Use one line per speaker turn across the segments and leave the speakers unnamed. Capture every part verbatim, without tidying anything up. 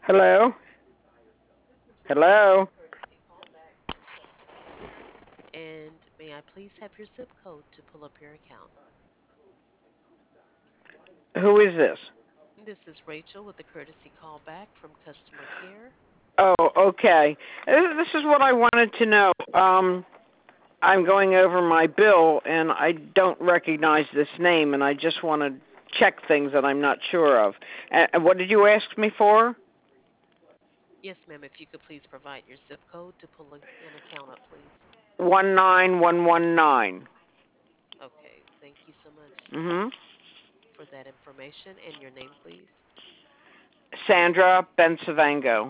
Hello? Hello?
And may I please have your zip code to pull up your account?
Who is this?
This is Rachel with a courtesy call back from customer care.
Oh, okay. Uh, This is what I wanted to know. Um, I'm going over my bill and I don't recognize this name and I just want to check things that I'm not sure of. And what did you ask me for?
Yes, ma'am, if you could please provide your zip code to pull a- an account up, please.
one nine one one nine.
Okay, thank you so much
Mhm.
for that information. And your name, please.
Sandra Bensavango.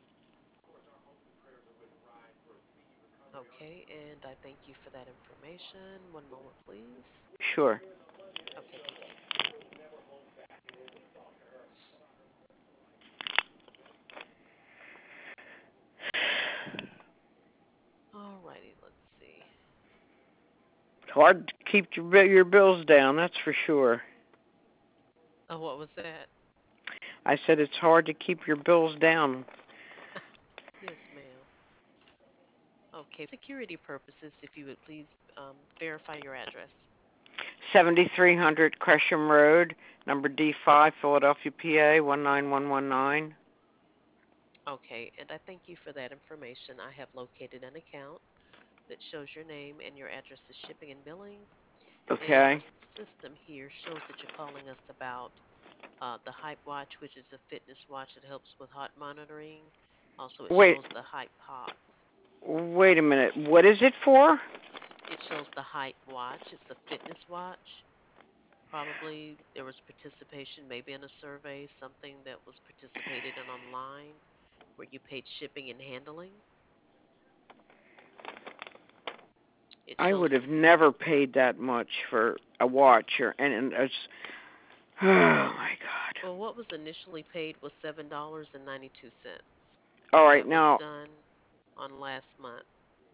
Okay, and I thank you for that information. One moment, please.
Sure.
Okay, thank you. All righty, let's see.
Hard to keep your bi- your bills down, that's for sure.
Oh, what was that?
I said it's hard to keep your bills down.
Yes, ma'am. Okay, security purposes, if you would please um, verify your address.
seventy-three hundred Gresham Road, number D five, Philadelphia, P A one nine one one nine.
Okay, and I thank you for that information. I have located an account that shows your name and your address is shipping and billing, and our
Okay.
system here shows that you're calling us about uh, the Hype Watch, which is a fitness watch that helps with heart monitoring. Also, it
Wait,
shows the Hype Pods.
wait a minute. What is it for?
It shows the Hype Watch. It's a fitness watch. Probably there was participation, maybe in a survey, something that was participated in online where you paid shipping and handling. It
I
shows
would
the
have never paid that much for a watch or and, and it's oh my god.
well, what was initially paid was seven dollars and ninety two cents.
All right,
That was
now
done on last month,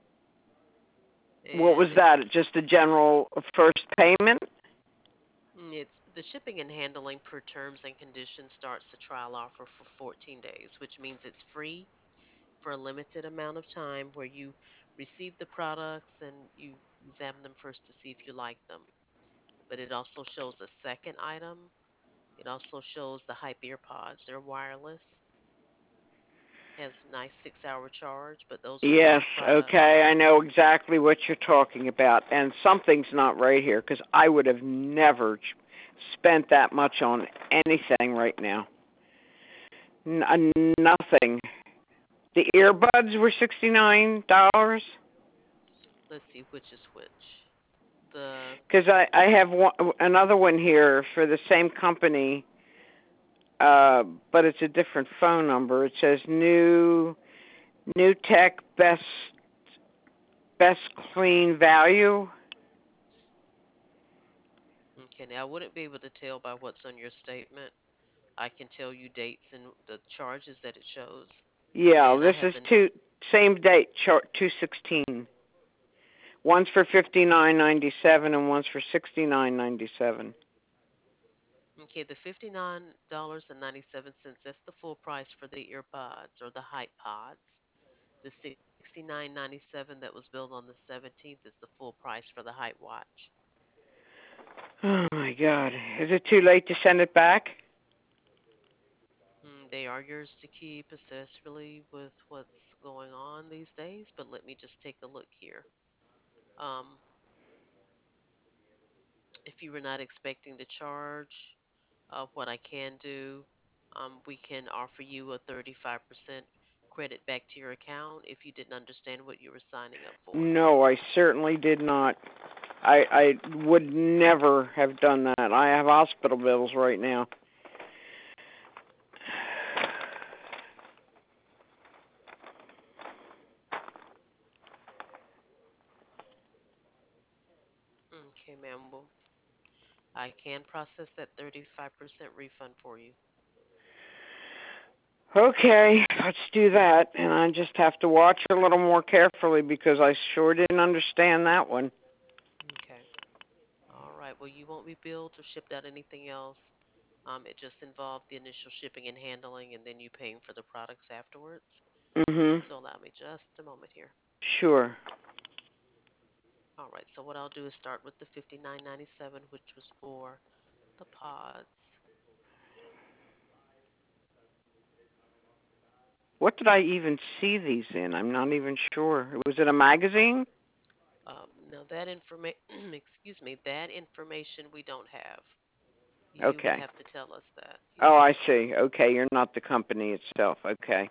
what was
and it,
that? Just a general first payment?
mm, it's the shipping and handling per terms and conditions starts the trial offer for fourteen days, which means it's free for a limited amount of time where you receive the products and you examine them first to see if you like them. But it also shows a second item. It also shows the Hype EarPods. They're wireless, has nice six hour charge, but those are
Yes,
new products.
okay. I know exactly what you're talking about and something's not right here cuz I would have never ch- spent that much on anything right now. N- uh, nothing. The earbuds were sixty-nine dollars.
Let's see which is which. The
Because I I have one, another one here for the same company, uh, but it's a different phone number. It says new new tech best best clean value.
okay, now I wouldn't be able to tell by what's on your statement. I can tell you dates and the charges that it shows.
Yeah,
And I
this
have
is
the
two same date chart two sixteen. One's for fifty nine ninety seven and one's for sixty nine ninety seven.
okay, the fifty nine dollars and ninety seven cents, that's the full price for the earpods or the Hype Pods. The sixty nine ninety seven that was billed on the seventeenth is the full price for the Hype Watch.
Oh my God! Is it too late to send it back?
Mm, they are yours to keep, especially with what's going on these days. But let me just take a look here. Um, if you were not expecting the charge, uh, what I can do, um, we can offer you a thirty-five percent credit back to your account if you didn't understand what you were signing up for.
No, I certainly did not. I I would never have done that. I have hospital bills right now.
Okay, ma'am. Well, I can process that thirty-five percent refund for you.
Okay, let's do that. And I just have to watch a little more carefully because I sure didn't understand that one.
Okay. All right. Well, you won't be billed or shipped out anything else. Um, it just involved the initial shipping and handling, and then you paying for the products afterwards.
Mhm.
So allow me just a moment here.
Sure.
All right. So what I'll do is start with the fifty-nine ninety-seven, which was for the pods.
What did I even see these in? I'm not even sure. Was it a magazine?
Um, now that information, excuse me, that information we don't have. You would
Okay.
have to tell us that.
Oh,
Yeah.
I see. Okay, you're not the company itself. Okay.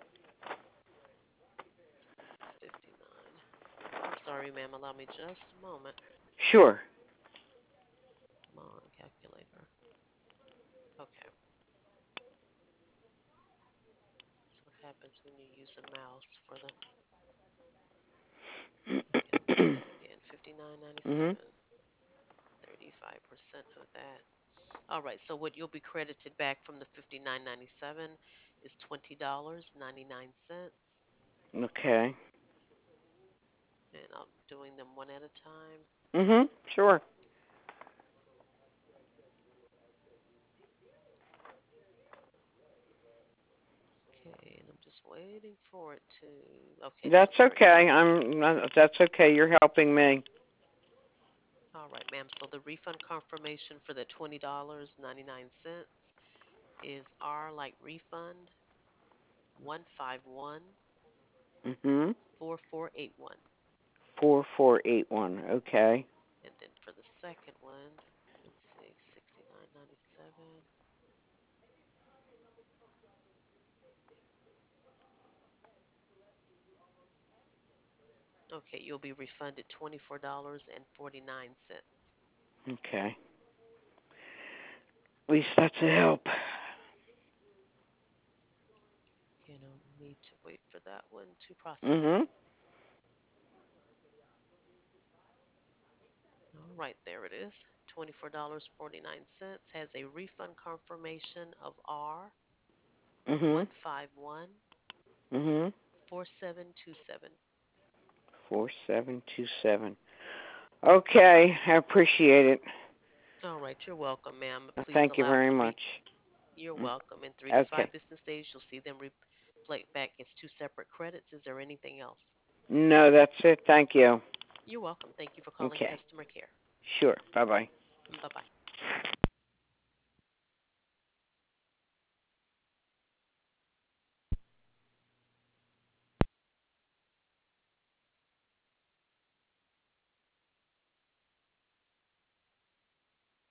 fifty-nine. I'm sorry, ma'am. Allow me just a moment.
Sure.
Come on, calculator. Okay. That's what happens when you use a mouse for the. Okay, let's do that again.
mhm.
fifty-nine ninety-seven. thirty-five percent of that. All right. So what you'll be credited back from the fifty-nine ninety-seven is twenty dollars and ninety-nine cents,
Okay.
and I'm doing them one at a time.
Mhm. Sure.
Okay, and I'm just waiting for it to. Okay,
That's
there it is.
okay. I'm not, that's okay. You're helping me.
All right, ma'am. So the refund confirmation for the twenty dollars and ninety-nine cents is R like refund one five one
Mhm.
four four eight one.
four four eight one. Okay.
And then for the second one, let's see, sixty-nine ninety-seven. Okay, you'll be refunded twenty-four dollars and forty-nine cents.
Okay. At least that's a help.
You know, need to wait for that one to process.
Mhm.
All right, there it is. twenty-four dollars and forty-nine cents has a refund confirmation of R
Mhm.
one five one
Mhm.
four seven two seven.
four seven two seven. Okay, I appreciate it.
All right, you're welcome, ma'am. Please
Thank you
allow
very
three.
much.
You're
Mm.
welcome. In three to
Okay.
five business days, you'll see them reflect back as two separate credits. Is there anything else?
No, that's it. Thank you.
You're welcome. Thank you for calling
Okay.
customer care.
Sure. Bye-bye.
Bye bye.